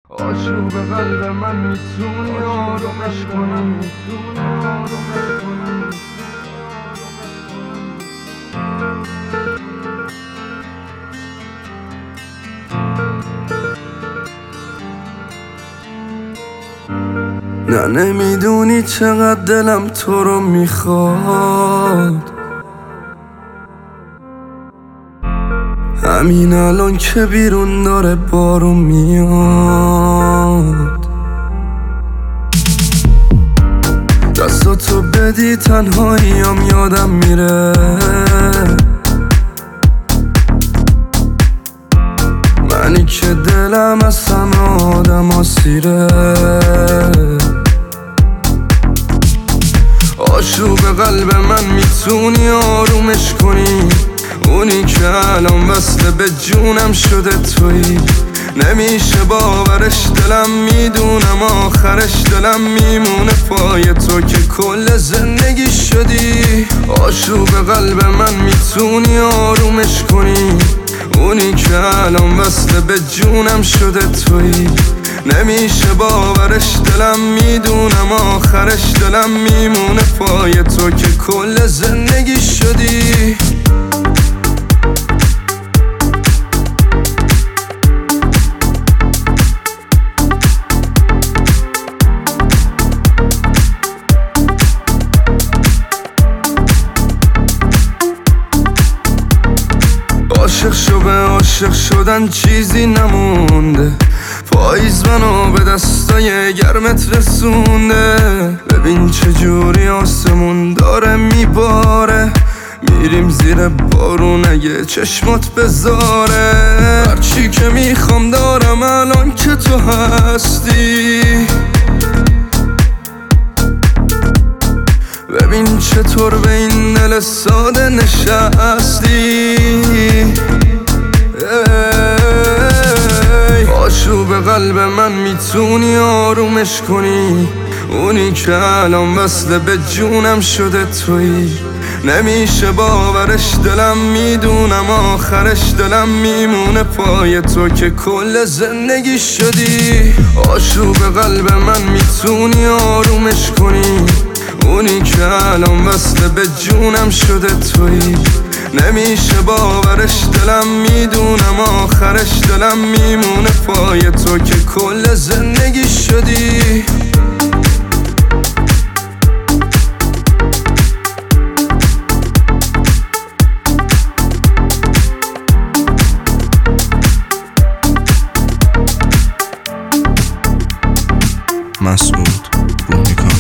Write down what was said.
آشوب قلب من میتونی آرومش کنی. نه نمیدونی چقدر دلم تو رو میخواد، همین الان که بیرون داره بارون میاد. دستاتو بدی تنهاییم یادم میره، منی که دلم از همه آدم ها سیره. آشوب قلب من میتونی آرومش کنی، اونی که الان وصله به جونم شده تویی. نمیشه باورش دلم میدونم آخرش دلم میمونه پای تو که کل زندگی شدی. آشوب قلب من میتونی آرومش کنی، اونی که الان وصله به جونم شده تویی. نمیشه باورش دلم میدونم آخرش دلم میمونه پای تو که کل زندگی شدی. عاشق شو به عاشق شدن چیزی نمونده، پاییز منو به دستای گرمت رسونده. ببین چجوری آسمون داره میباره، میریم زیر بارون اگه چشمات بذاره. هرچی که میخوام دارم الان که تو هستی، ببین چطور به این دل ساده نشستی. آشوب قلب من میتونی آرومش کنی، اونی که الان وصله به جونم شده تویی. نمیشه باورش دلم میدونم آخرش دلم میمونه پای تو که کل زندگی شدی. آشوب قلب من میتونی آرومش کنی، اونی که الان وصله به جونم شده تویی. نمیشه باورش دلم میدونم آخرش دلم میمونه پای تو که کل زندگی شدی. مسعود روحی